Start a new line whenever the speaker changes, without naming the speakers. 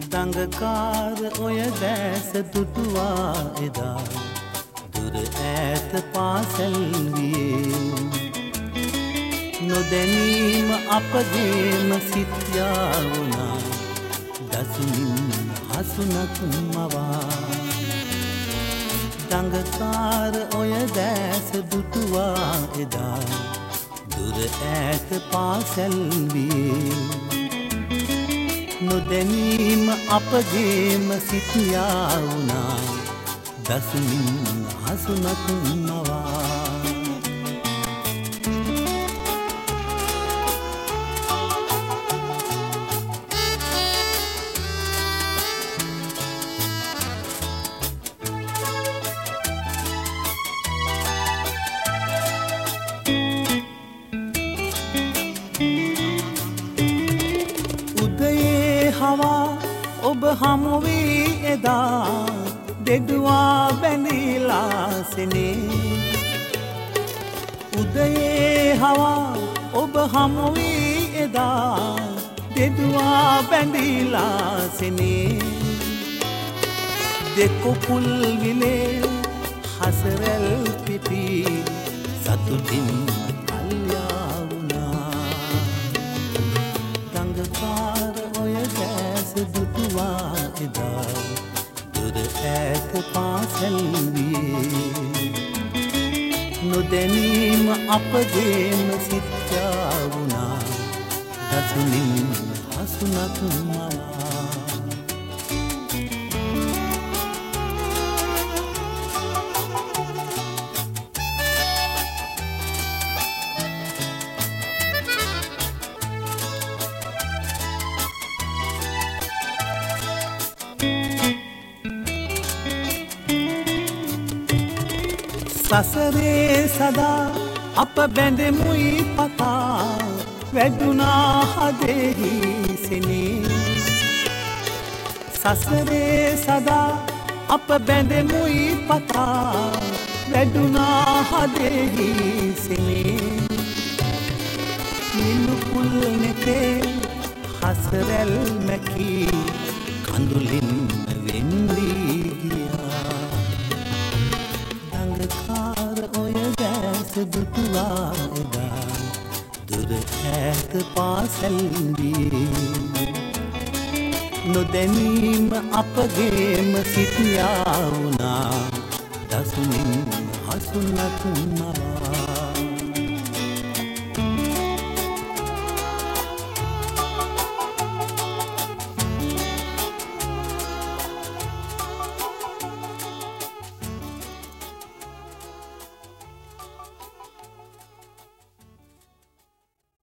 දඟකාර ඔය දැස දුටුවා එදා දුර ඈත පාසල් වියේ නොදැනීම අපගේම සිත් යාවුනා දසුමින් හසුනක් මවා දඟකාර ඔය දැස දුටුවා එදා දුර ඈත පාසල් වියේ නොදැනීම අපගේම සිත් යාවුනා දසුමින් හසුනක් මවා हवा ඔබ හමු වී එදා දෙඩුවා බැඳිලා සෙනේ උදයේ හවා ඔබ හමු වී එදා දෙඩුවා බැඳිලා සෙනේ දෙකොපුල් විලේ හසරල් පිපි සතුටින් කල්යා වුණා දඟකාර දුටුවා එදා දුර ඈත පාසල් වියේ නොදැනීම අපගේම සිත් යාවුනා දසුමින් හසුනක් මවා සසරේ සදා අප බැඳෙමුයි පතා වැඩුණා හදෙහි සෙනේ සසරේ සදා අප බැඳෙමුයි පතා වැඩුණා හදෙහි සෙනේ නිලුපුල් නෙතේ හසරැල් මැකී කඳුලින් වෙන්වී ගියා දඟකාර ඔය දැස දුටුවා එදා දුර ඈත පාසල් වියේ නොදැනීම අපගේම සිත් යාවුනා දසුමින් හසුනක් මවා